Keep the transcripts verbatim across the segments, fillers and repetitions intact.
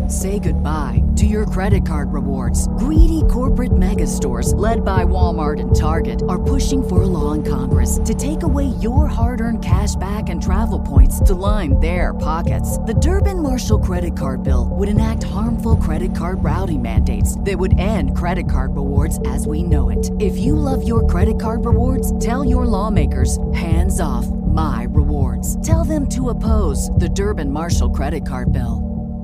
Say goodbye to your credit card rewards. Greedy corporate mega stores, led by Walmart and Target, are pushing for a law in Congress to take away your hard-earned cash back and travel points to line their pockets. The Durbin-Marshall credit card bill would enact harmful credit card routing mandates that would end credit card rewards as we know it. If you love your credit card rewards, tell your lawmakers, hands off my rewards. Tell them to oppose the Durbin-Marshall credit card bill.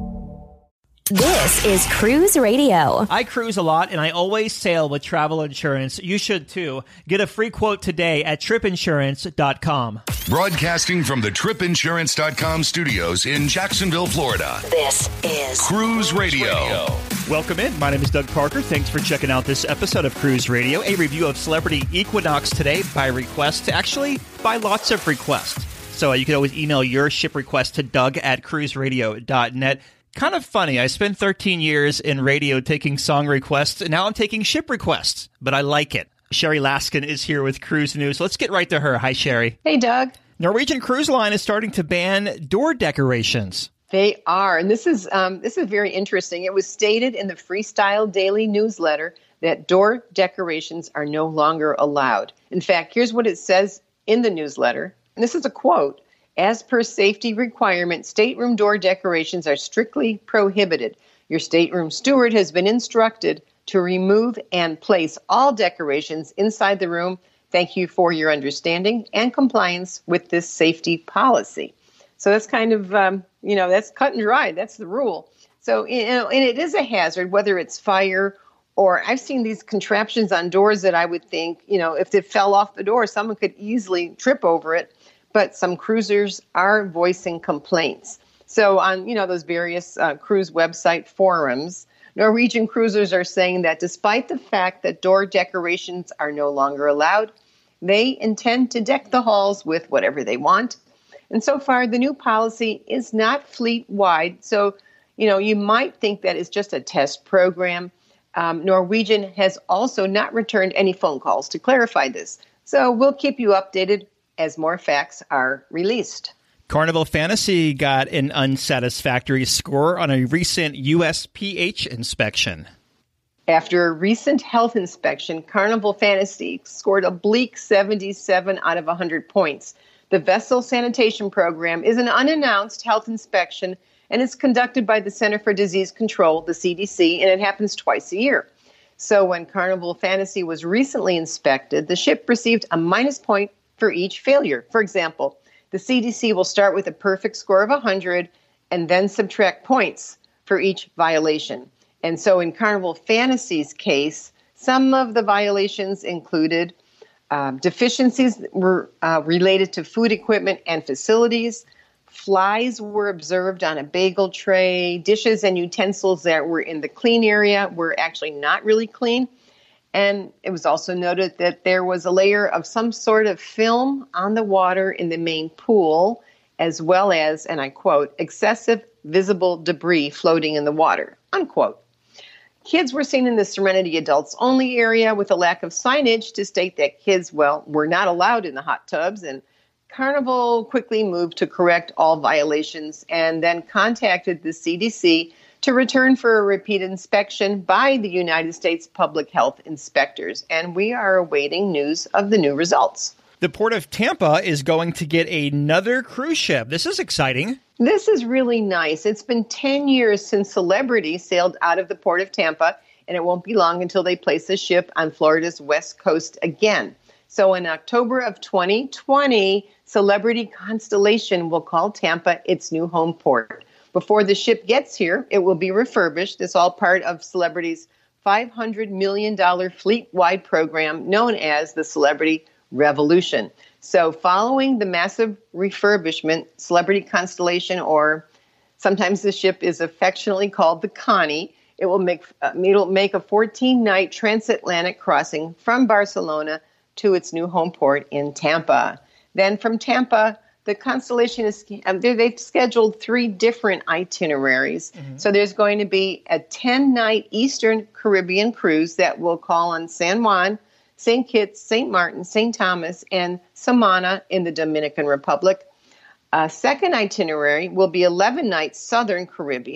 This is Cruise Radio. I cruise a lot, and I always sail with travel insurance. You should, too. Get a free quote today at trip insurance dot com. Broadcasting from the trip insurance dot com studios in Jacksonville, Florida. This is Cruise Radio. Welcome in. My name is Doug Parker. Thanks for checking out this episode of Cruise Radio, a review of Celebrity Equinox today by request, actually by lots of requests. So uh, you can always email your ship request to Doug at cruise radio dot net. Kind of funny. I spent thirteen years in radio taking song requests, and now I'm taking ship requests, but I like it. Sherry Laskin is here with Cruise News. Let's get right to her. Hi, Sherry. Hey, Doug. Norwegian Cruise Line is starting to ban door decorations. They are, and this is um, this is very interesting. It was stated in the Freestyle Daily newsletter that door decorations are no longer allowed. In fact, here's what it says in the newsletter, and this is a quote. As per safety requirement, stateroom door decorations are strictly prohibited. Your stateroom steward has been instructed to remove and place all decorations inside the room. Thank you for your understanding and compliance with this safety policy. So that's kind of, um, you know, that's cut and dry. That's the rule. So, you know, and it is a hazard, whether it's fire or I've seen these contraptions on doors that I would think, you know, if it fell off the door, someone could easily trip over it. But some cruisers are voicing complaints. So on, you know, those various uh, cruise website forums, Norwegian cruisers are saying that despite the fact that door decorations are no longer allowed, they intend to deck the halls with whatever they want. And so far, the new policy is not fleet-wide. So, you know, you might think that it's just a test program. Um, Norwegian has also not returned any phone calls to clarify this. So we'll keep you updated as more facts are released. Carnival Fantasy got an unsatisfactory score on a recent U S P H inspection. After a recent health inspection, Carnival Fantasy scored a bleak seventy-seven out of one hundred points. The vessel sanitation program is an unannounced health inspection, and it's conducted by the Center for Disease Control, the C D C, and it happens twice a year. So when Carnival Fantasy was recently inspected, the ship received a minus point for each failure. For example, the C D C will start with a perfect score of one hundred and then subtract points for each violation. And so in Carnival Fantasy's case, some of the violations included um, deficiencies that were uh, related to food equipment and facilities. Flies were observed on a bagel tray. Dishes and utensils that were in the clean area were actually not really clean. And it was also noted that there was a layer of some sort of film on the water in the main pool, as well as, and I quote, excessive visible debris floating in the water, unquote. Kids were seen in the Serenity adults only area with a lack of signage to state that kids, well, were not allowed in the hot tubs. And Carnival quickly moved to correct all violations and then contacted the C D C to return for a repeat inspection by the United States Public Health Inspectors, and we are awaiting news of the new results. The Port of Tampa is going to get another cruise ship. This is exciting. This is really nice. It's been ten years since Celebrity sailed out of the Port of Tampa, and it won't be long until they place the ship on Florida's west coast again. So in October of twenty twenty, Celebrity Constellation will call Tampa its new home port. Before the ship gets here, it will be refurbished. It's all part of Celebrity's five hundred million dollars fleet-wide program known as the Celebrity Revolution. So following the massive refurbishment, Celebrity Constellation, or sometimes the ship is affectionately called the Connie, it will make, uh, it'll make a fourteen-night transatlantic crossing from Barcelona to its new home port in Tampa. Then from Tampa, the Constellation is, um, they've scheduled three different itineraries. Mm-hmm. So there's going to be a ten-night Eastern Caribbean cruise that will call on San Juan, Saint Kitts, Saint Martin, Saint Thomas, and Samana in the Dominican Republic. A second itinerary will be eleven nights Southern Caribbean,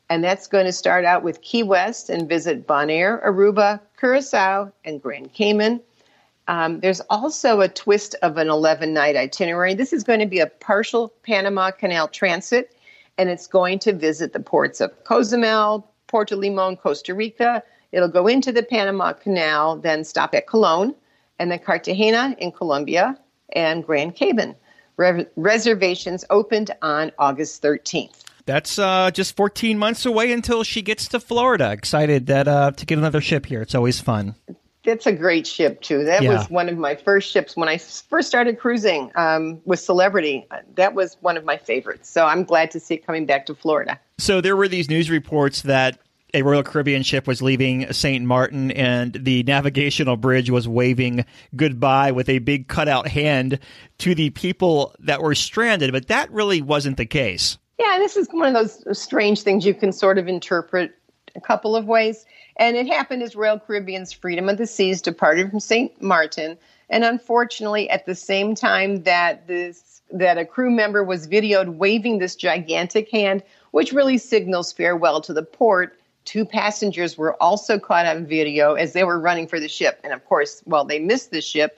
And that's going to start out with Key West and visit Bonaire, Aruba, Curacao, and Grand Cayman. Um, there's also a twist of an eleven-night itinerary. This is going to be a partial Panama Canal transit, and it's going to visit the ports of Cozumel, Puerto Limon, Costa Rica. It'll go into the Panama Canal, then stop at Colón, and then Cartagena in Colombia, and Grand Cayman. Re- reservations opened on August thirteenth. That's uh, just fourteen months away until she gets to Florida. Excited that uh, to get another ship here. It's always fun. That's a great ship, too. That Yeah. was one of my first ships when I first started cruising um, with Celebrity. That was one of my favorites. So I'm glad to see it coming back to Florida. So there were these news reports that a Royal Caribbean ship was leaving Saint Martin and the navigational bridge was waving goodbye with a big cutout hand to the people that were stranded. But that really wasn't the case. Yeah, this is one of those strange things you can sort of interpret a couple of ways. And it happened as Royal Caribbean's Freedom of the Seas departed from Saint Martin. And unfortunately, at the same time that this that a crew member was videoed waving this gigantic hand, which really signals farewell to the port, two passengers were also caught on video as they were running for the ship. And of course, well, they missed the ship.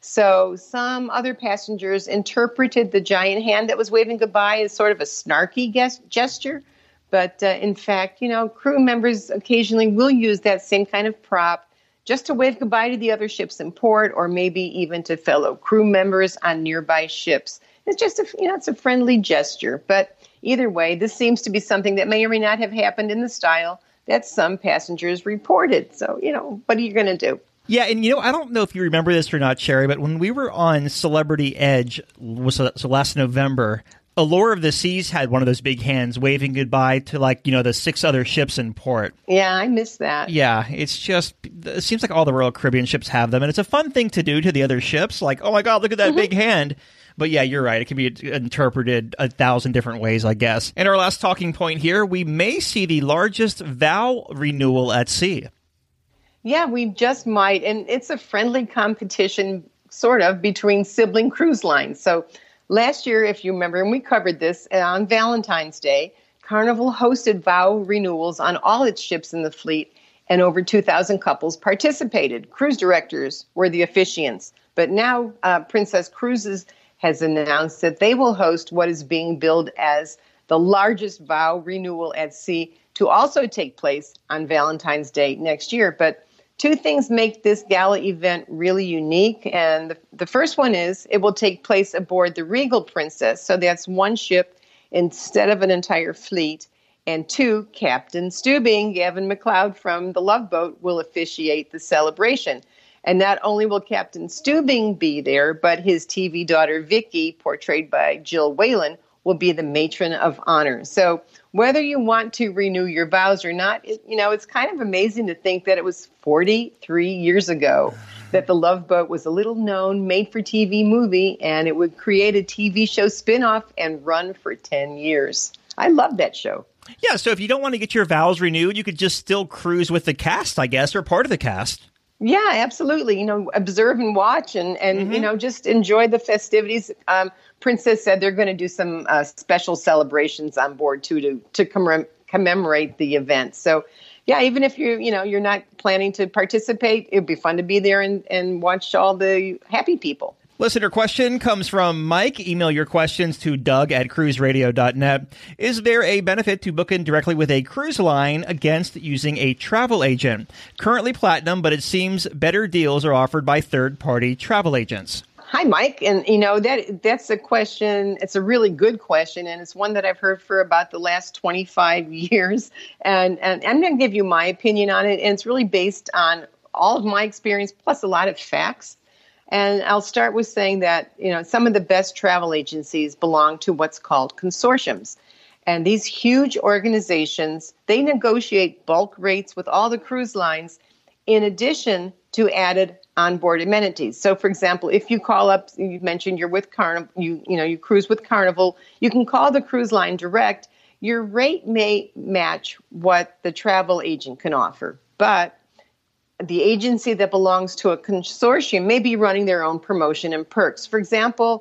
So some other passengers interpreted the giant hand that was waving goodbye as sort of a snarky ges- gesture. But uh, in fact, you know, crew members occasionally will use that same kind of prop just to wave goodbye to the other ships in port, or maybe even to fellow crew members on nearby ships. It's just a, you know, it's a friendly gesture. But either way, this seems to be something that may or may not have happened in the style that some passengers reported. So, you know, what are you going to do? Yeah, and you know, I don't know if you remember this or not, Sherry, but when we were on Celebrity Edge, was so last November, Allure of the Seas had one of those big hands waving goodbye to, like, you know, the six other ships in port. Yeah, I missed that. Yeah, it's just, it seems like all the Royal Caribbean ships have them, and it's a fun thing to do to the other ships, like, oh my God, look at that mm-hmm. big hand. But yeah, you're right. It can be interpreted a thousand different ways, I guess. And our last talking point here, we may see the largest vow renewal at sea. Yeah, we just might. And it's a friendly competition, sort of, between sibling cruise lines. So last year, if you remember, and we covered this on Valentine's Day, Carnival hosted vow renewals on all its ships in the fleet, and over two thousand couples participated. Cruise directors were the officiants. But now uh, Princess Cruises has announced that they will host what is being billed as the largest vow renewal at sea to also take place on Valentine's Day next year. But two things make this gala event really unique. And the, the first one is it will take place aboard the Regal Princess. So that's one ship instead of an entire fleet. And two, Captain Stubing, Gavin MacLeod from the Love Boat, will officiate the celebration. And not only will Captain Stubing be there, but his T V daughter, Vicky, portrayed by Jill Whalen, will be the matron of honor. So whether you want to renew your vows or not, it, you know, it's kind of amazing to think that it was forty-three years ago that the Love Boat was a little known made-for-T V movie, and it would create a T V show spinoff and run for ten years. I love that show. Yeah, so if you don't want to get your vows renewed, you could just still cruise with the cast, I guess, or part of the cast. Yeah, absolutely. You know, observe and watch and, and mm-hmm. you know, just enjoy the festivities. Um, Princess said they're going to do some uh, special celebrations on board, too, to, to commem- commemorate the event. So, yeah, even if you're, you know, you're not planning to participate, it'd be fun to be there and, and watch all the happy people. Listener question comes from Mike. Email your questions to Doug at cruise radio dot net. Is there a benefit to booking directly with a cruise line against using a travel agent? Currently platinum, but it seems better deals are offered by third-party travel agents. Hi, Mike. And, you know, that that's a question. It's a really good question. And it's one that I've heard for about the last twenty-five years. And, and I'm going to give you my opinion on it. And it's really based on all of my experience, plus a lot of facts. And I'll start with saying that, you know, some of the best travel agencies belong to what's called consortiums. And these huge organizations, they negotiate bulk rates with all the cruise lines in addition to added onboard amenities. So, for example, if you call up, you mentioned you're with Carnival, you, you know, you cruise with Carnival, you can call the cruise line direct. Your rate may match what the travel agent can offer, but the agency that belongs to a consortium may be running their own promotion and perks. For example,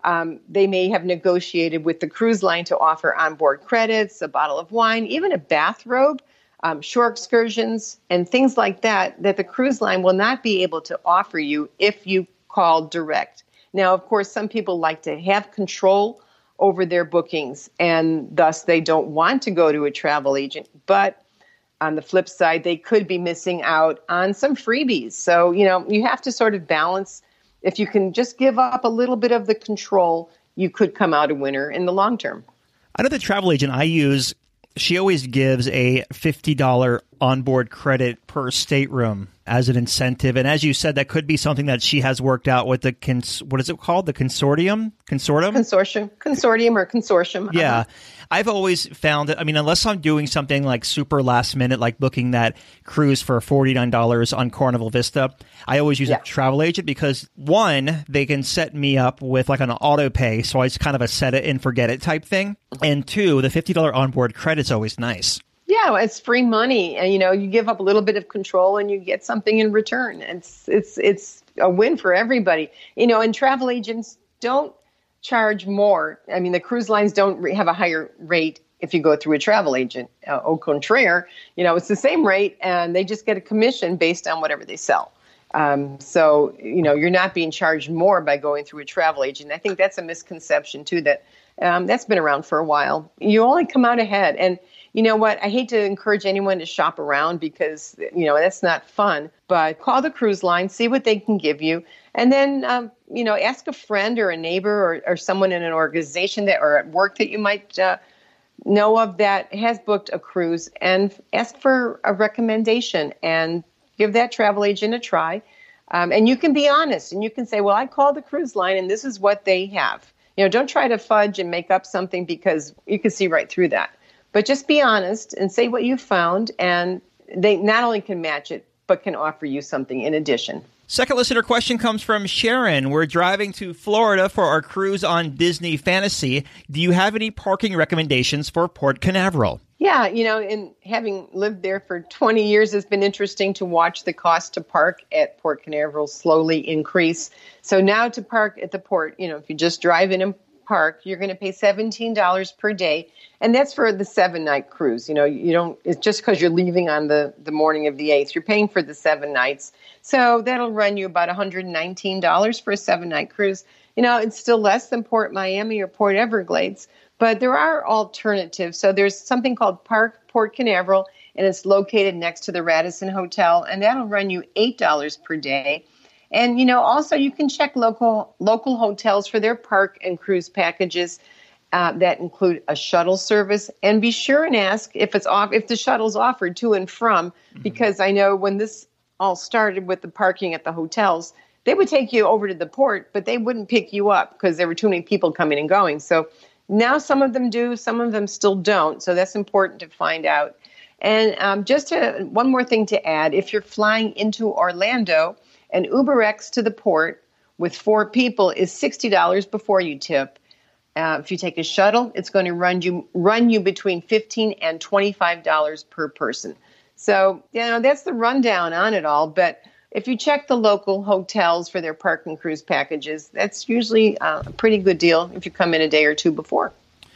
Um, they may have negotiated with the cruise line to offer onboard credits, a bottle of wine, even a bathrobe, um, shore excursions, and things like that, that the cruise line will not be able to offer you if you call direct. Now, of course, some people like to have control over their bookings, and thus they don't want to go to a travel agent. But on the flip side, they could be missing out on some freebies. So, you know, you have to sort of balance. If you can just give up a little bit of the control, you could come out a winner in the long term. I know the travel agent I use, she always gives a fifty dollars onboard credit per stateroom as an incentive. And as you said, that could be something that she has worked out with the, cons- what is it called? The consortium? Consortium? Consortium. Consortium or consortium. Yeah. Uh-huh. I've always found that, I mean, unless I'm doing something like super last minute, like booking that cruise for forty-nine dollars on Carnival Vista, I always use yeah. a travel agent because, one, they can set me up with like an auto pay, so it's kind of a set it and forget it type thing. And two, the fifty dollars onboard credit's always nice. Yeah, it's free money, and you know, you give up a little bit of control and you get something in return. It's it's it's a win for everybody. You know, and travel agents don't charge more. I mean, the cruise lines don't re- have a higher rate if you go through a travel agent. Uh, au contraire, you know, it's the same rate, and they just get a commission based on whatever they sell. Um, so, you know, you're not being charged more by going through a travel agent. I think that's a misconception too. That um, that's been around for a while. You only come out ahead, and you know what? I hate to encourage anyone to shop around because, you know, that's not fun. But call the cruise line, see what they can give you. And then, um, you know, ask a friend or a neighbor or, or someone in an organization that or at work that you might uh, know of that has booked a cruise, and ask for a recommendation and give that travel agent a try. Um, and you can be honest and you can say, well, I called the cruise line and this is what they have. You know, don't try to fudge and make up something because you can see right through that. But just be honest and say what you found, and they not only can match it, but can offer you something in addition. Second listener question comes from Sharon. We're driving to Florida for our cruise on Disney Fantasy. Do you have any parking recommendations for Port Canaveral? Yeah, you know, and having lived there for twenty years, it's been interesting to watch the cost to park at Port Canaveral slowly increase. So now to park at the port, you know, if you just drive in and park, you're going to pay seventeen dollars per day. And that's for the seven night cruise. You know, you don't, it's just because you're leaving on the, the morning of the eighth, you're paying for the seven nights. So that'll run you about one hundred nineteen dollars for a seven night cruise. You know, it's still less than Port Miami or Port Everglades, but there are alternatives. So there's something called Park Port Canaveral, and it's located next to the Radisson Hotel, and that'll run you eight dollars per day. And, you know, also you can check local local hotels for their park and cruise packages uh, that include a shuttle service. And be sure and ask if it's off if the shuttle's offered to and from, mm-hmm. because I know when this all started with the parking at the hotels, they would take you over to the port, but they wouldn't pick you up because there were too many people coming and going. So now some of them do, some of them still don't. So that's important to find out. And um, just to, one more thing to add, if you're flying into Orlando, an UberX to the port with four people is sixty dollars before you tip. Uh, if you take a shuttle, it's going to run you run you between fifteen dollars and twenty-five dollars per person. So, you know, that's the rundown on it all. But if you check the local hotels for their park and cruise packages, that's usually uh, a pretty good deal if you come in a day or two before.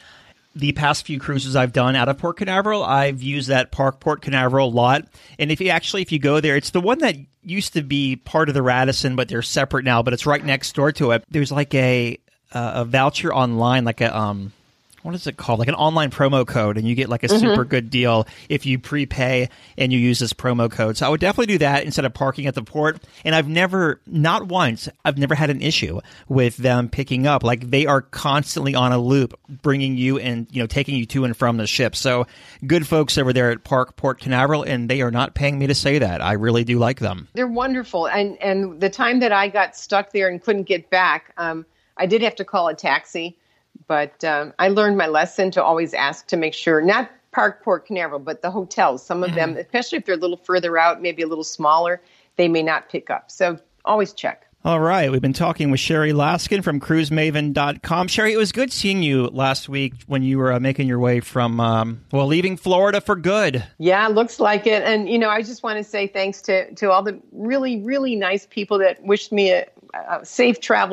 The past few cruises I've done out of Port Canaveral, I've used that Park Port Canaveral a lot. And if you actually, if you go there, it's the one that used to be part of the Radisson, but they're separate now, but it's right next door to it. There's like a uh, a voucher online, like a, um, what is it called? Like an online promo code, and you get like a mm-hmm. super good deal if you prepay and you use this promo code. So I would definitely do that instead of parking at the port. And I've never, not once, I've never had an issue with them picking up. Like they are constantly on a loop, bringing you and, you know, taking you to and from the ship. So good folks over there at Park Port Canaveral, and they are not paying me to say that. I really do like them. They're wonderful. And, and the time that I got stuck there and couldn't get back, um, I did have to call a taxi. But um, I learned my lesson to always ask to make sure, not Park Port Canaveral, but the hotels. Some of them, especially if they're a little further out, maybe a little smaller, they may not pick up. So always check. All right. We've been talking with Sherry Laskin from cruise maven dot com. Sherry, it was good seeing you last week when you were uh, making your way from, um, well, leaving Florida for good. Yeah, looks like it. And, you know, I just want to say thanks to, to all the really, really nice people that wished me a, a safe travels.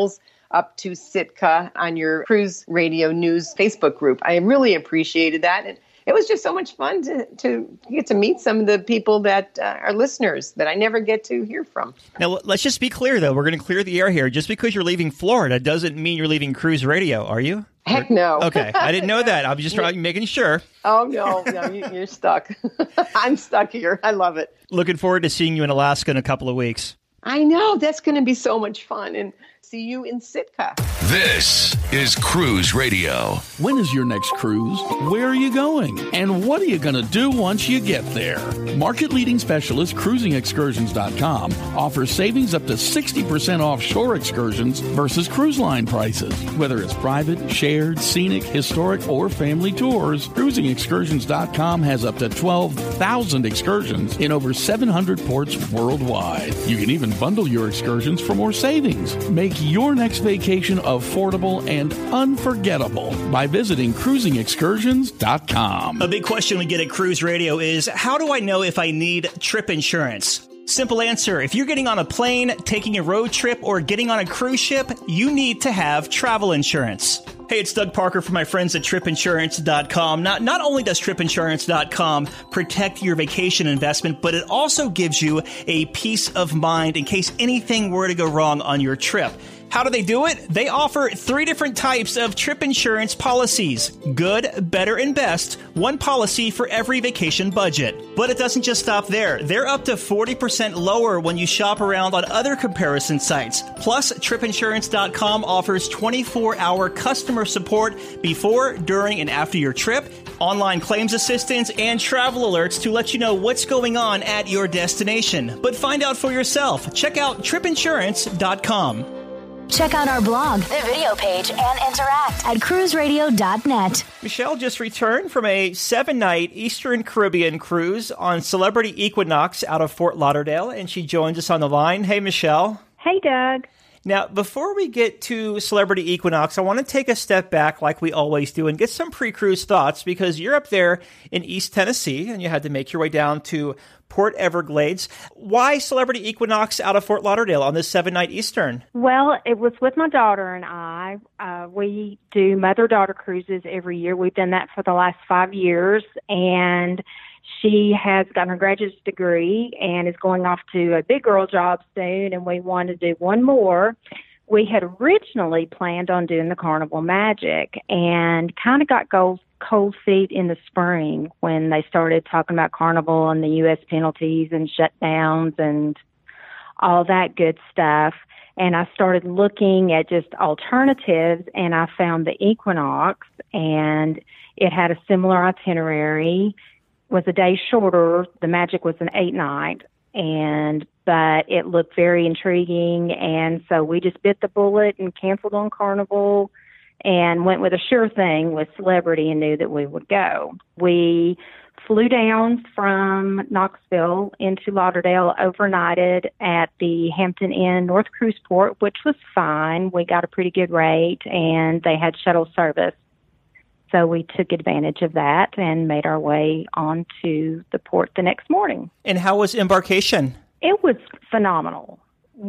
up to Sitka on your Cruise Radio News Facebook group. I really appreciated that. And it was just so much fun to, to get to meet some of the people that uh, are listeners that I never get to hear from. Now, let's just be clear, though. We're going to clear the air here. Just because you're leaving Florida doesn't mean you're leaving Cruise Radio, are you? Heck no. Okay. I didn't know that. I'm just trying, making sure. Oh, no. no you, you're stuck. I'm stuck here. I love it. Looking forward to seeing you in Alaska in a couple of weeks. I know. That's going to be so much fun. And see you in Sitka. This is Cruise Radio. When is your next cruise? Where are you going? And what are you going to do once you get there? Market-leading specialist cruising excursions dot com offers savings up to sixty percent off shore excursions versus cruise line prices. Whether it's private, shared, scenic, historic, or family tours, cruising excursions dot com has up to twelve thousand excursions in over seven hundred ports worldwide. You can even bundle your excursions for more savings. Make your next vacation affordable and unforgettable by visiting cruising excursions dot com. A big question we get at Cruise Radio is, how do I know if I need trip insurance? Simple answer. If you're getting on a plane, taking a road trip, or getting on a cruise ship, you need to have travel insurance. Hey, it's Doug Parker from my friends at trip insurance dot com. Not, not only does trip insurance dot com protect your vacation investment, but it also gives you a peace of mind in case anything were to go wrong on your trip. How do they do it? They offer three different types of trip insurance policies. Good, better, and best. One policy for every vacation budget. But it doesn't just stop there. They're up to forty percent lower when you shop around on other comparison sites. Plus, trip insurance dot com offers twenty-four hour customer support before, during, and after your trip, online claims assistance, and travel alerts to let you know what's going on at your destination. But find out for yourself. Check out trip insurance dot com. Check out our blog, the video page, and interact at cruise radio dot net. Michelle just returned from a seven-night Eastern Caribbean cruise on Celebrity Equinox out of Fort Lauderdale, and she joins us on the line. Hey, Michelle. Hey, Doug. Now, before we get to Celebrity Equinox, I want to take a step back like we always do and get some pre-cruise thoughts, because you're up there in East Tennessee and you had to make your way down to Port Everglades. Why Celebrity Equinox out of Fort Lauderdale on this seven-night Eastern? Well, it was with my daughter and I. Uh, we do mother-daughter cruises every year. We've done that for the last five years, and she has gotten her graduate degree and is going off to a big girl job soon, and we wanted to do one more. We had originally planned on doing the Carnival Magic and kind of got cold, cold feet in the spring when they started talking about Carnival and the U S penalties and shutdowns and all that good stuff. And I started looking at just alternatives, and I found the Equinox, and it had a similar itinerary, was a day shorter. The Magic was an eight night, and but it looked very intriguing, and so we just bit the bullet and canceled on Carnival and went with a sure thing with Celebrity and knew that we would go. We flew down from Knoxville into Lauderdale, overnighted at the Hampton Inn North Cruiseport, which was fine. We got a pretty good rate, and they had shuttle service. So we took advantage of that and made our way on to the port the next morning. And how was embarkation? It was phenomenal.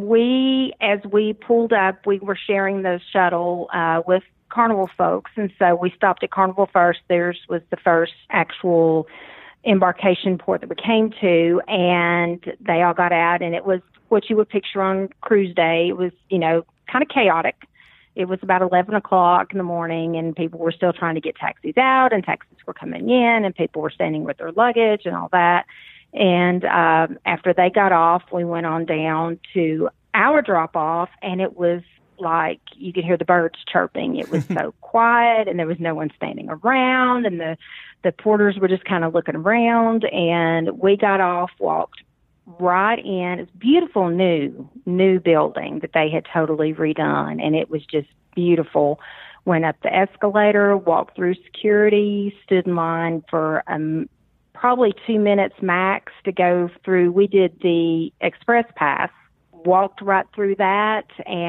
We, as we pulled up, we were sharing the shuttle uh, with Carnival folks, and so we stopped at Carnival first. Theirs was the first actual embarkation port that we came to, and they all got out, and it was what you would picture on cruise day. It was, you know, kind of chaotic. It was about eleven o'clock in the morning, and people were still trying to get taxis out, and taxis were coming in, and people were standing with their luggage and all that. And uh, after they got off, we went on down to our drop-off, and it was like you could hear the birds chirping. It was so quiet, and there was no one standing around, and the, the porters were just kind of looking around, and we got off, walked right in. It's beautiful new, new building that they had totally redone, and it was just beautiful. Went up the escalator, walked through security, stood in line for um, probably two minutes max to go through. We did the Express Pass, walked right through that,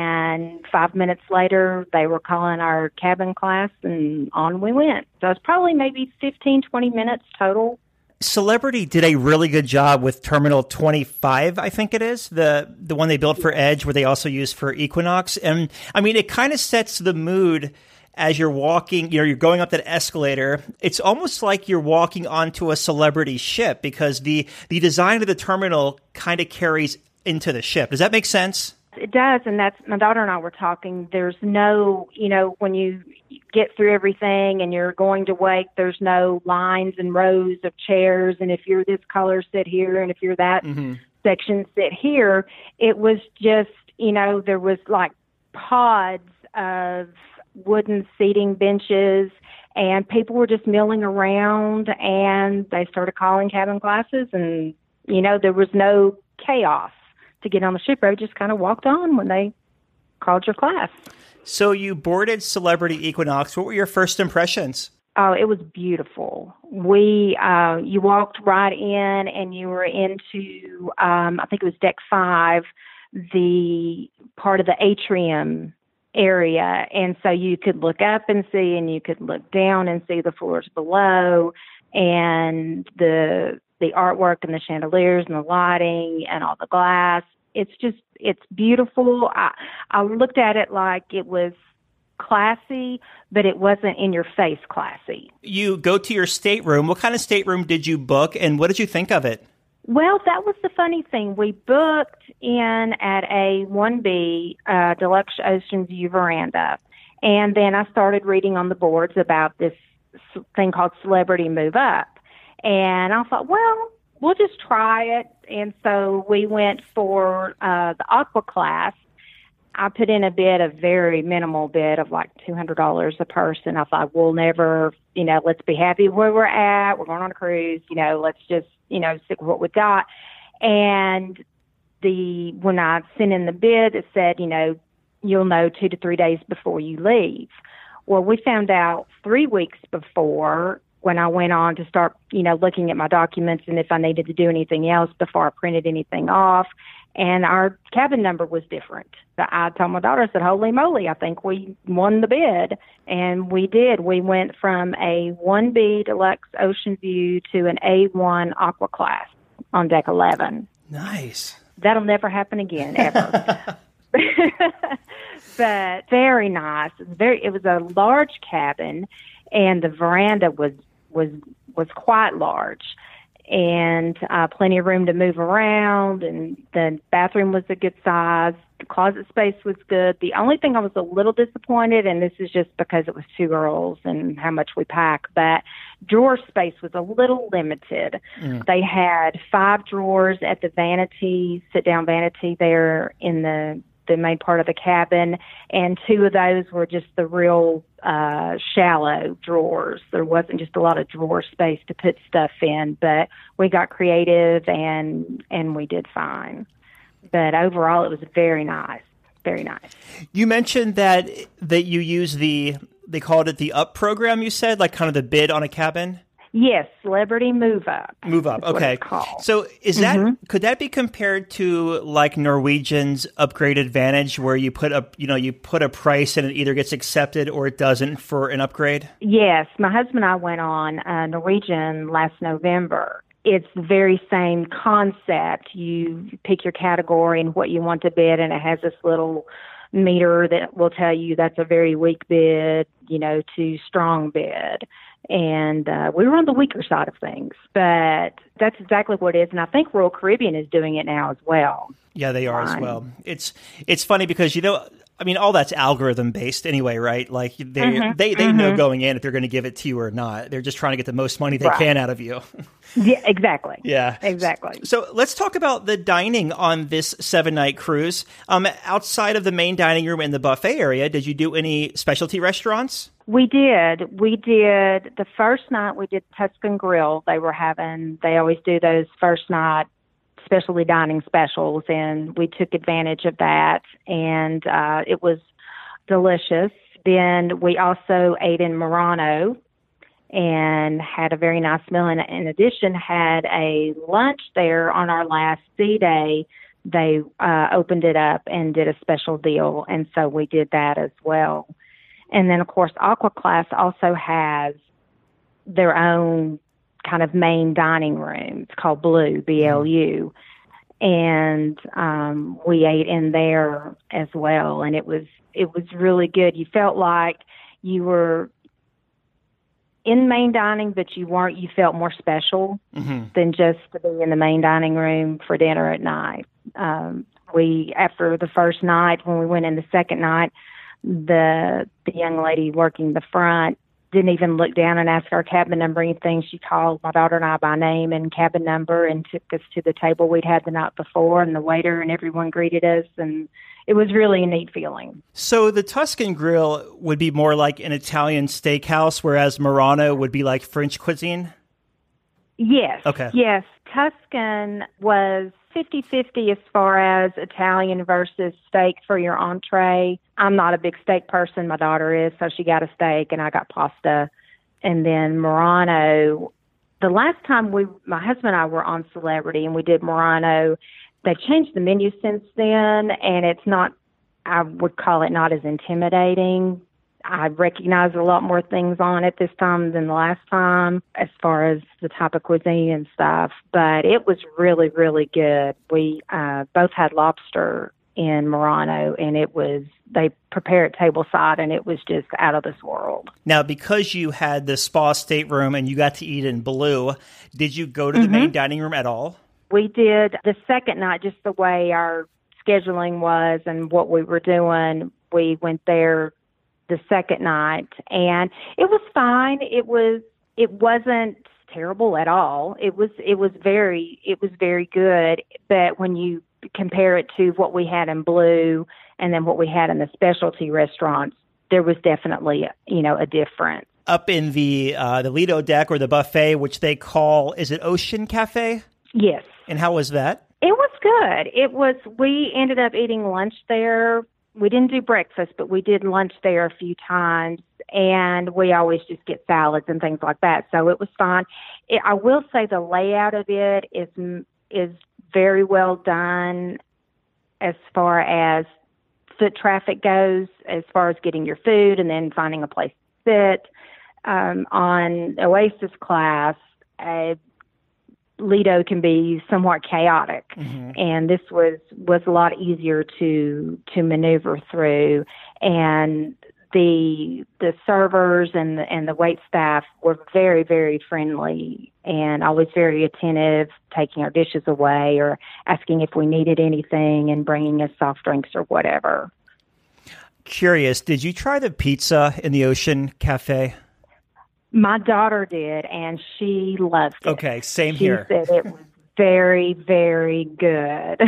and five minutes later, they were calling our cabin class, and on we went. So it was probably maybe fifteen, twenty minutes total. Celebrity did a really good job with Terminal twenty-five, I think it is, the the one they built for Edge, where they also use for Equinox. And I mean, it kind of sets the mood as you're walking, you know, you're going up that escalator. It's almost like you're walking onto a Celebrity ship, because the, the design of the terminal kind of carries into the ship. Does that make sense? It does, and that's, my daughter and I were talking, there's no, you know, when you get through everything and you're going to wake, there's no lines and rows of chairs, and if you're this color, sit here, and if you're that mm-hmm. section, sit here. It was just, you know, there was like pods of wooden seating benches, and people were just milling around, and they started calling cabin classes, and, you know, there was no chaos to get on the ship. I just kind of walked on when they called your class. So you boarded Celebrity Equinox. What were your first impressions? Oh, it was beautiful. We, uh, you walked right in, and you were into, um, I think it was deck five, the part of the atrium area. And so you could look up and see, and you could look down and see the floors below, and the the artwork and the chandeliers and the lighting and all the glass. It's just, it's beautiful. I, I looked at it like it was classy, but it wasn't in your face classy. You go to your stateroom. What kind of stateroom did you book, and what did you think of it? Well, that was the funny thing. We booked in at a one B uh, Deluxe Ocean View veranda, and then I started reading on the boards about this thing called Celebrity Move Up. And I thought, well, we'll just try it. And so we went for uh, the Aqua class. I put in a bid, a very minimal bid of like two hundred dollars a person. I thought, we'll never, you know, let's be happy where we're at. We're going on a cruise, you know, let's just, you know, stick with what we got. And the when I sent in the bid, it said, you know, you'll know two to three days before you leave. Well, we found out three weeks before, when I went on to start, you know, looking at my documents and if I needed to do anything else before I printed anything off. And our cabin number was different. So I told my daughter, I said, holy moly, I think we won the bid. And we did. We went from a one B Deluxe Ocean View to an A one Aqua class on deck eleven. Nice. That'll never happen again, ever. But very nice. It was very. It was a large cabin, and the veranda was was was quite large, and uh, plenty of room to move around, and the bathroom was a good size. The closet space was good. The only thing I was a little disappointed, and this is just because it was two girls and how much we pack, but drawer space was a little limited. Mm. They had five drawers at the vanity, sit-down vanity there in the the main part of the cabin, and two of those were just the real uh, shallow drawers. There wasn't just a lot of drawer space to put stuff in, but we got creative and and we did fine. But overall, it was very nice, very nice. You mentioned that that you use the, they called it the UP program, you said, like kind of the bid on a cabin? Yes, Celebrity Move Up. Move Up, okay. So is that, mm-hmm. could that be compared to like Norwegian's Upgrade Advantage, where you put a, you know, you put a price and it either gets accepted or it doesn't for an upgrade? Yes, my husband and I went on uh, Norwegian last November. It's the very same concept. You pick your category and what you want to bid, and it has this little meter that will tell you that's a very weak bid, you know, to strong bid. And uh, we were on the weaker side of things, but that's exactly what it is. And I think Royal Caribbean is doing it now as well. Yeah, they are Fine. as well. It's it's funny because, you know, I mean, all that's algorithm based anyway, right? Like they mm-hmm. they, they mm-hmm. know going in if they're going to give it to you or not. They're just trying to get the most money they right. can out of you. Yeah, exactly. Yeah, exactly. So let's talk about the dining on this seven night cruise. Um, outside of the main dining room and the buffet area, did you do any specialty restaurants? We did. We did. The first night we did Tuscan Grill. They were having, they always do those first night specialty dining specials, and we took advantage of that, and uh, it was delicious. Then we also ate in Murano and had a very nice meal, and in addition had a lunch there on our last sea day. They uh, opened it up and did a special deal, and so we did that as well. And then, of course, Aqua Class also has their own kind of main dining room. It's called Blue, B L U. And um, we ate in there as well. And it was, it was really good. You felt like you were in main dining, but you weren't, you felt more special mm-hmm. than just to be in the main dining room for dinner at night. Um, we, after the first night, when we went in the second night, the the young lady working the front didn't even look down and ask our cabin number or anything. She called my daughter and I by name and cabin number and took us to the table we'd had the night before, and the waiter and everyone greeted us, and it was really a neat feeling. So the Tuscan Grill would be more like an Italian steakhouse, whereas Murano would be like French cuisine? Yes. Okay. Yes. Tuscan was fifty-fifty as far as Italian versus steak for your entree. I'm not a big steak person. My daughter is, so she got a steak and I got pasta. And then Murano, the last time we, my husband and I were on Celebrity and we did Murano, they changed the menu since then, and it's not, I would call it not as intimidating. I recognize a lot more things on it this time than the last time as far as the type of cuisine and stuff, but it was really, really good. We uh, both had lobster in Murano, and it was, they prepare it tableside, and it was just out of this world. Now, because you had the spa stateroom and you got to eat in Blue, did you go to the mm-hmm. main dining room at all? We did the second night, just the way our scheduling was and what we were doing. We went there the second night, and it was fine. It was, it wasn't terrible at all. It was, it was very, it was very good. But when you compare it to what we had in Blue and then what we had in the specialty restaurants, there was definitely, you know, a difference. Up in the, uh, the Lido deck or the buffet, which they call, is it Ocean Cafe? Yes. And how was that? It was good. It was, we ended up eating lunch there. We didn't do breakfast, but we did lunch there a few times, and we always just get salads and things like that. So it was fine. It, I will say the layout of it is is very well done as far as foot traffic goes, as far as getting your food and then finding a place to sit. Um, on Oasis class, uh, Lido can be somewhat chaotic, mm-hmm. and this was, was a lot easier to to maneuver through. And the the servers and the, and the wait staff were very, very friendly and always very attentive, taking our dishes away or asking if we needed anything and bringing us soft drinks or whatever. Curious, did you try the pizza in the Ocean Cafe? My daughter did, and she loved it. Okay, same she here. She said it was very, very good.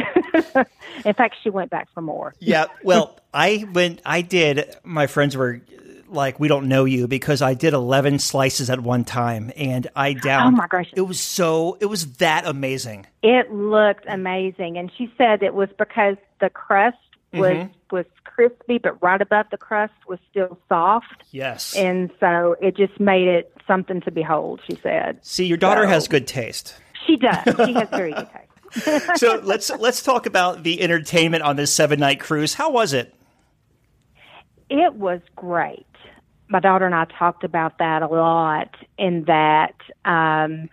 In fact, she went back for more. Yeah, well, I went, I did, my friends were like, we don't know you, because I did eleven slices at one time, and I downed. Oh, my gosh. It was so, it was that amazing. It looked amazing, and she said it was because the crust was mm-hmm. was crispy, but right above the crust was still soft. Yes. And so it just made it something to behold, she said. See, your daughter so, has good taste. She does. She has very good taste. So let's let's talk about the entertainment on this seven-night cruise. How was it? It was great. My daughter and I talked about that a lot, in that um,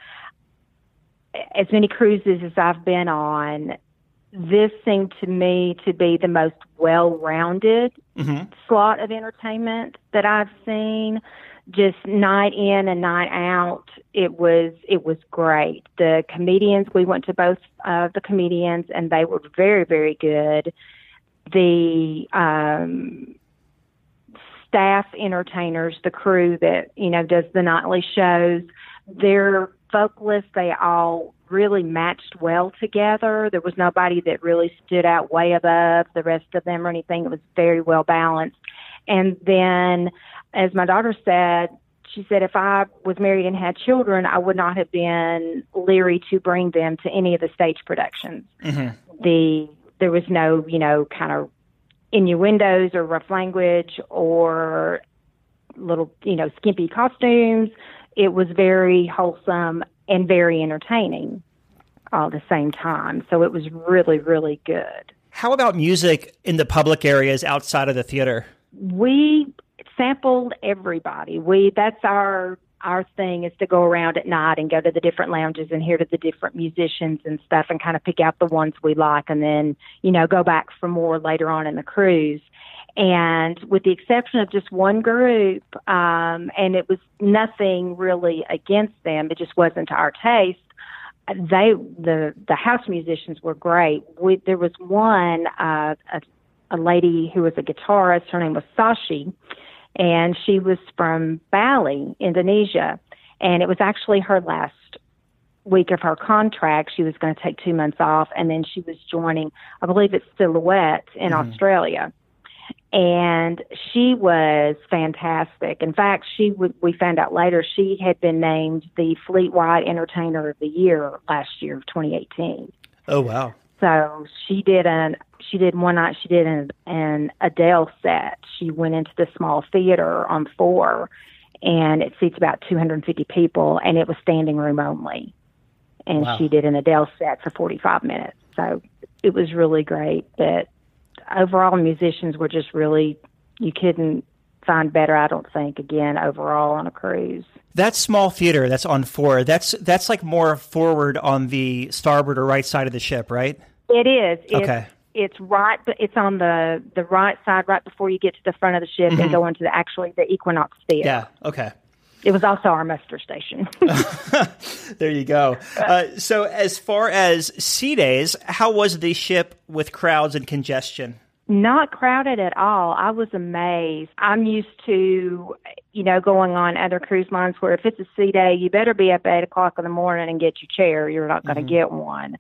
as many cruises as I've been on, this seemed to me to be the most well-rounded mm-hmm. slot of entertainment that I've seen. Just night in and night out, it was it was great. The comedians, we went to both of the comedians, and they were very, very good. The um, staff entertainers, the crew that, you know, does the nightly shows, their vocalists, they all really matched well together. There was nobody that really stood out way above the rest of them or anything. It was very well balanced. And then, as my daughter said, she said, if I was married and had children, I would not have been leery to bring them to any of the stage productions. Mm-hmm. The there was no, you know, kind of innuendos or rough language or little, you know, skimpy costumes. It was very wholesome and very entertaining all at the same time. So it was really, really good. How about music in the public areas outside of the theater? We sampled everybody. We that's our our thing is to go around at night and go to the different lounges and hear to the different musicians and stuff and kind of pick out the ones we like and then, you know, go back for more later on in the cruise. And with the exception of just one group, um, and it was nothing really against them, it just wasn't to our taste. They, the the house musicians were great. We, there was one, uh, a, a lady who was a guitarist. Her name was Sashi, and she was from Bali, Indonesia. And it was actually her last week of her contract. She was going to take two months off, and then she was joining, I believe it's Silhouette in mm-hmm. Australia. And she was fantastic. In fact, she would, we found out later she had been named the Fleet-wide Entertainer of the Year last year of twenty eighteen. Oh, wow. So she did an she did one night she did an, an Adele set. She went into the small theater on four, and it seats about two hundred fifty people, and it was standing room only. And wow. she did an Adele set for forty-five minutes. So it was really great. But overall, musicians were just really, you couldn't find better, I don't think, again, overall on a cruise. That small theater that's on four, that's that's like more forward on the starboard or right side of the ship, right? It is. It's, okay. It's right, but it's on the, the right side, right before you get to the front of the ship mm-hmm. and go into the actually the Equinox theater. Yeah. Okay. It was also our muster station. There you go. Uh, so, as far as sea days, how was the ship with crowds and congestion? Not crowded at all. I was amazed. I'm used to, you know, going on other cruise lines where if it's a sea day, you better be up at eight o'clock in the morning and get your chair. You're not going to mm-hmm. get one.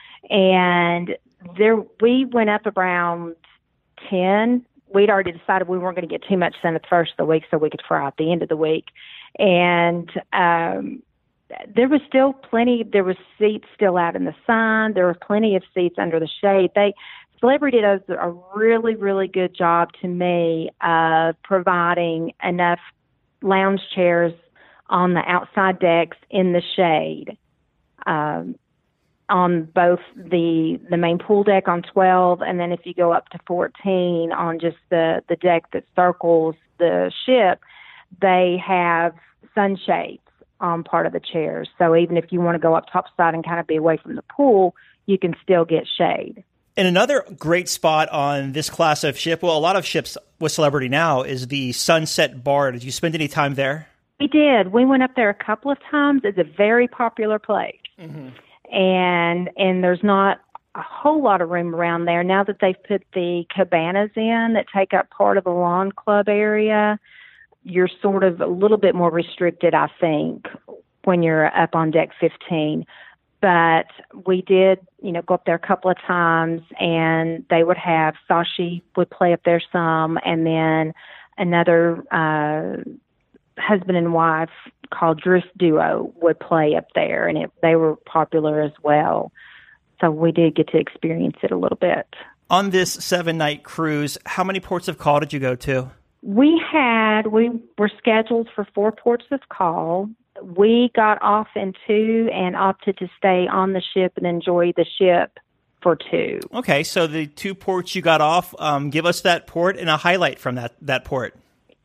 And there, we went up around ten. We'd already decided we weren't going to get too much sun at the first of the week so we could fry at the end of the week. And um, there was still plenty, there was seats still out in the sun. There were plenty of seats under the shade. They, Celebrity does a really, really good job to me of providing enough lounge chairs on the outside decks in the shade. Um, on both the the main pool deck on twelve, and then if you go up to fourteen on just the, the deck that circles the ship, they have sunshades on part of the chairs. So even if you want to go up topside and kind of be away from the pool, you can still get shade. And another great spot on this class of ship, well, a lot of ships with Celebrity now, is the Sunset Bar. Did you spend any time there? We did. We went up there a couple of times. It's a very popular place. Mm-hmm. And and there's not a whole lot of room around there. Now that they've put the cabanas in that take up part of the lawn club area, you're sort of a little bit more restricted, I think, when you're up on deck fifteen. But we did, you know, go up there a couple of times, and they would have, Sashi would play up there some, and then another uh, husband and wife called Drift Duo would play up there, and it, they were popular as well. So we did get to experience it a little bit. On this seven-night cruise, how many ports of call did you go to? We had, we were scheduled for four ports of call. We got off in two and opted to stay on the ship and enjoy the ship for two. Okay, so the two ports you got off, um, give us that port and a highlight from that, that port.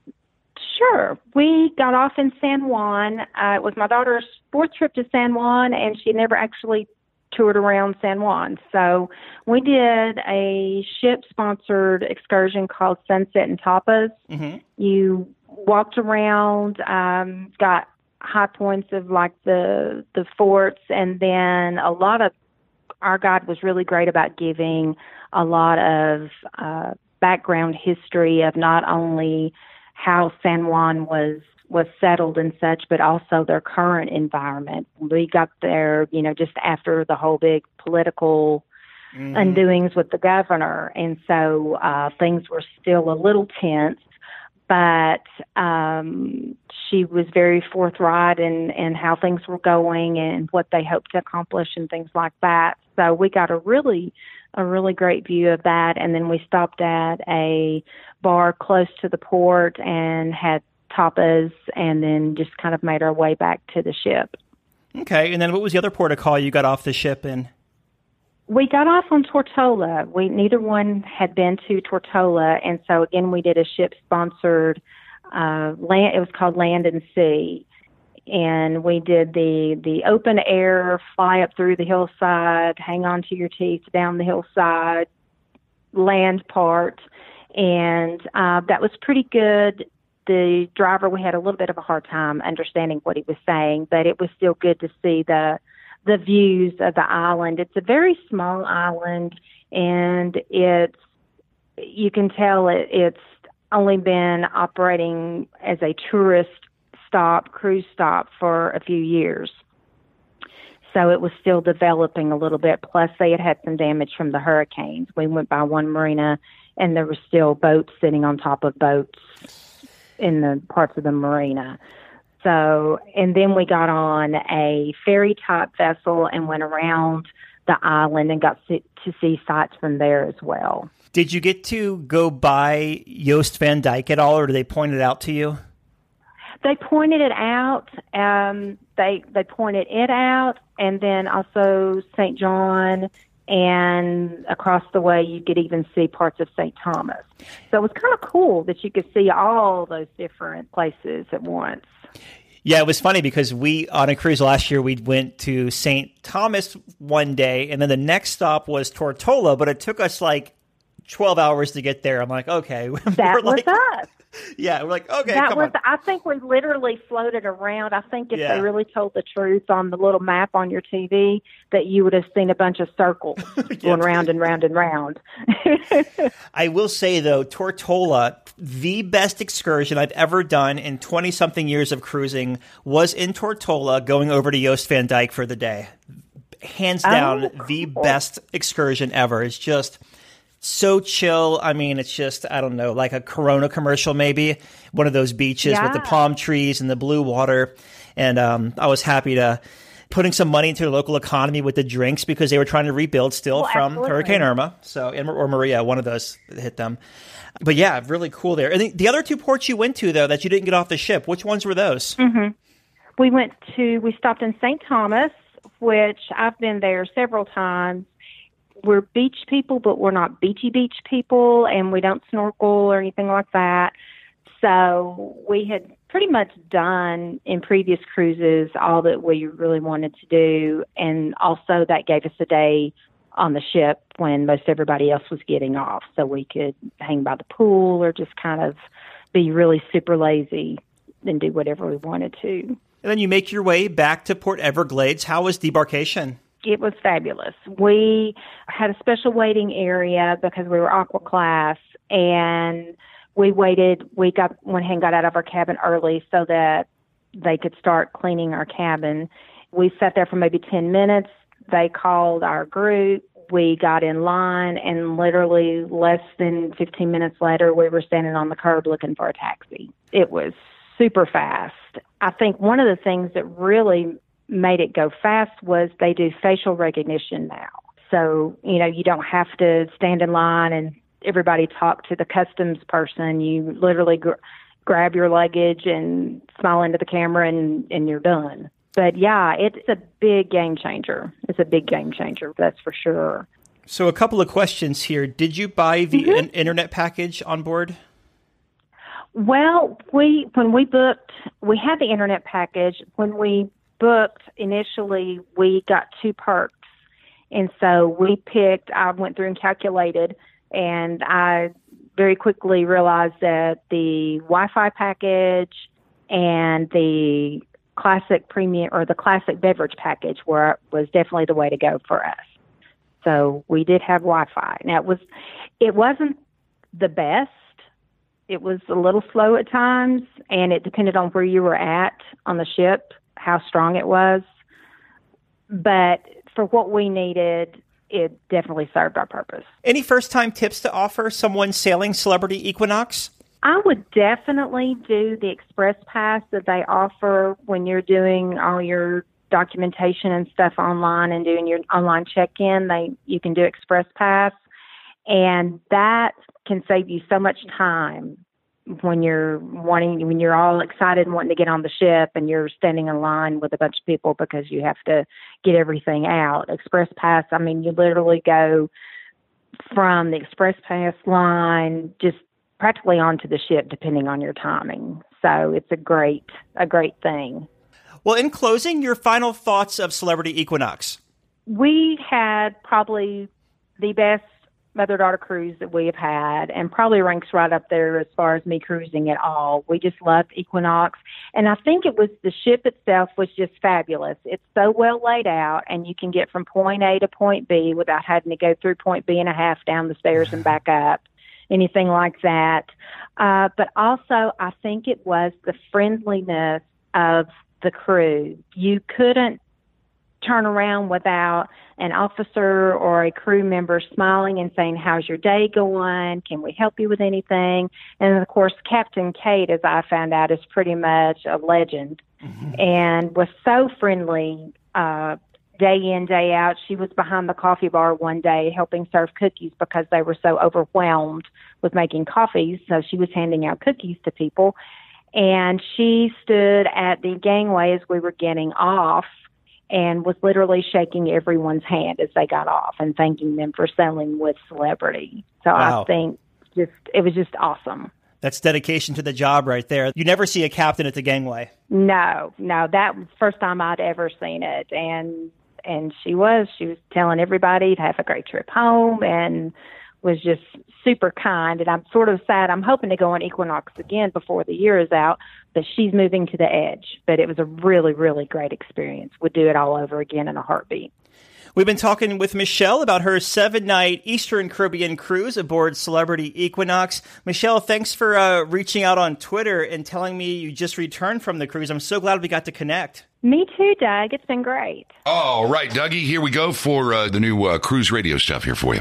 Sure. We got off in San Juan. Uh, it was my daughter's fourth trip to San Juan, and she never actually toured around San Juan. So we did a ship-sponsored excursion called Sunset and Tapas. Mm-hmm. You walked around, um, got high points of like the the forts, and then a lot of our guide was really great about giving a lot of uh, background history of not only how San Juan was was settled and such, but also their current environment. We got there, you know, just after the whole big political mm-hmm. undoings with the governor, and so uh, things were still a little tense. But um, she was very forthright in, in how things were going and what they hoped to accomplish and things like that. So we got a really, a really great view of that. And then we stopped at a bar close to the port and had tapas, and then just kind of made our way back to the ship. Okay. And then what was the other port of call you got off the ship in? We got off on Tortola. We neither one had been to Tortola, and so again we did a ship-sponsored uh, land. It was called Land and Sea, and we did the, the open air, fly up through the hillside, hang on to your teeth down the hillside, land part, and uh, that was pretty good. The driver, we had a little bit of a hard time understanding what he was saying, but it was still good to see the the views of the island. It's a very small island, and it's you can tell it, it's only been operating as a tourist stop, cruise stop for a few years. So it was still developing a little bit. Plus, they had had some damage from the hurricanes. We went by one marina, and there were still boats sitting on top of boats in the parts of the marina. So, and then we got on a ferry-type vessel and went around the island and got to see sights from there as well. Did you get to go by Joost Van Dyke at all, or did they point it out to you? They pointed it out. Um, they they pointed it out, and then also Saint John, and across the way you could even see parts of Saint Thomas. So it was kind of cool that you could see all those different places at once. Yeah, it was funny because we, on a cruise last year, we went to Saint Thomas one day, and then the next stop was Tortola, but it took us like twelve hours to get there. I'm like, okay. That was like, us. Yeah, we're like, okay, that come was, on. I think we literally floated around. I think if Yeah. they really told the truth on the little map on your T V, that you would have seen a bunch of circles going round and round and round. I will say, though, Tortola, the best excursion I've ever done in twenty-something years of cruising was in Tortola, going over to Joost Van Dyke for the day. Hands down, Oh, the cool. best excursion ever. It's just so chill. I mean, it's just, I don't know, like a Corona commercial maybe. One of those beaches Yeah. with the palm trees and the blue water. And um, I was happy to putting some money into the local economy with the drinks because they were trying to rebuild still Well, from absolutely. Hurricane Irma. So, and- or Maria, one of those hit them. But yeah, really cool there. And the, the other two ports you went to, though, that you didn't get off the ship, which ones were those? Mm-hmm. We went to, we stopped in Saint Thomas, which I've been there several times. We're beach people, but we're not beachy beach people, and we don't snorkel or anything like that. So we had pretty much done in previous cruises all that we really wanted to do, and also that gave us a day on the ship when most everybody else was getting off, so we could hang by the pool or just kind of be really super lazy and do whatever we wanted to. And then you make your way back to Port Everglades. How was debarkation? It was fabulous. We had a special waiting area because we were aqua class, and we waited. We got went ahead and got out of our cabin early so that they could start cleaning our cabin. We sat there for maybe ten minutes. They called our group. We got in line, and literally less than fifteen minutes later, we were standing on the curb looking for a taxi. It was super fast. I think one of the things that really made it go fast was they do facial recognition now. So, you know, you don't have to stand in line and everybody talk to the customs person. You literally gr- grab your luggage and smile into the camera and, and you're done. But yeah, it's a big game changer. It's a big game changer, that's for sure. So a couple of questions here. Did you buy the Mm-hmm. in- internet package on board? Well, we when we booked, we had the internet package. When we booked initially, we got two perks. And so we picked, I went through and calculated, and I very quickly realized that the Wi-Fi package and the classic premium or the classic beverage package were was definitely the way to go for us. So we did have Wi-Fi. Now it was, it wasn't the best. It was a little slow at times, and it depended on where you were at on the ship, how strong it was. But for what we needed, it definitely served our purpose. Any first-time tips to offer someone sailing Celebrity Equinox? I would definitely do the Express Pass that they offer when you're doing all your documentation and stuff online and doing your online check-in. They you can do Express Pass, and that can save you so much time when you're wanting, when you're all excited and wanting to get on the ship and you're standing in line with a bunch of people because you have to get everything out. Express Pass, I mean, you literally go from the Express Pass line just practically onto the ship depending on your timing. So it's a great, a great thing. Well, in closing, your final thoughts of Celebrity Equinox. We had probably the best mother-daughter cruise that we have had, and probably ranks right up there as far as me cruising at all. We just loved Equinox, and I think it was the ship itself was just fabulous. It's so well laid out, and you can get from point A to point B without having to go through point B and a half down the stairs and back up, anything like that. Uh, but also, I think it was the friendliness of the crew. You couldn't turn around without an officer or a crew member smiling and saying, how's your day going? Can we help you with anything? And of course, Captain Kate, as I found out, is pretty much a legend mm-hmm. and was so friendly uh, day in, day out. She was behind the coffee bar one day helping serve cookies because they were so overwhelmed with making coffees. So she was handing out cookies to people. And she stood at the gangway as we were getting off and was literally shaking everyone's hand as they got off and thanking them for sailing with Celebrity. So wow. I think just it was just awesome. That's dedication to the job right there. You never see a captain at the gangway. No, no, that was the first time I'd ever seen it. And and she was, she was telling everybody to have a great trip home and was just super kind. And I'm sort of sad. I'm hoping to go on Equinox again before the year is out, but she's moving to the Edge. But it was a really, really great experience. Would do it all over again in a heartbeat. We've been talking with Michelle about her seven-night Eastern Caribbean cruise aboard Celebrity Equinox. Michelle, thanks for uh, reaching out on Twitter and telling me you just returned from the cruise. I'm so glad we got to connect. Me too, Doug. It's been great. All right, Dougie, here we go for uh, the new uh, Cruise Radio stuff here for you.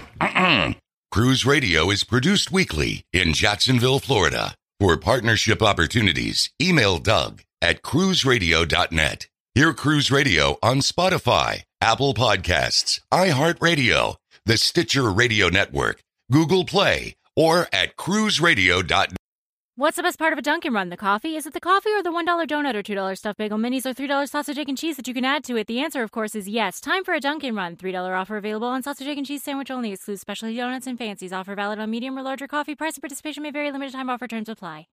Cruise Radio is produced weekly in Jacksonville, Florida. For partnership opportunities, email Doug at cruise radio dot net. Hear Cruise Radio on Spotify, Apple Podcasts, iHeartRadio, the Stitcher Radio Network, Google Play, or at cruise radio dot net. What's the best part of a Dunkin' Run? The coffee? Is it the coffee or the one dollar donut or two dollar stuffed bagel minis or three dollar sausage, egg, and cheese that you can add to it? The answer, of course, is yes. Time for a Dunkin' Run. three dollar offer available on sausage, egg, and cheese sandwich only. Excludes specialty donuts and fancies. Offer valid on medium or larger coffee. Price and participation may vary. Limited time offer. Terms apply.